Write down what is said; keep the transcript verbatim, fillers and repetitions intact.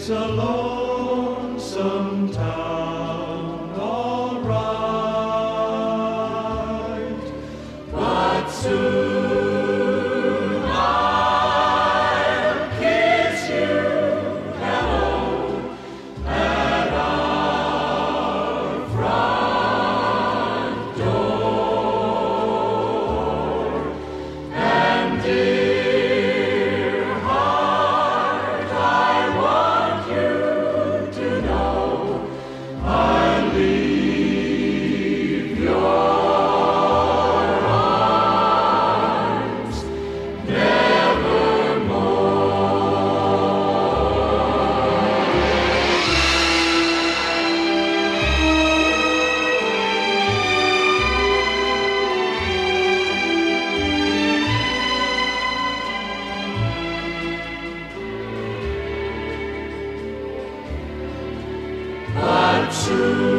It's a lonesome town, all right, but soon I'll kiss you hello at our front door. And dear heart, I want you to know I leave your arms but soon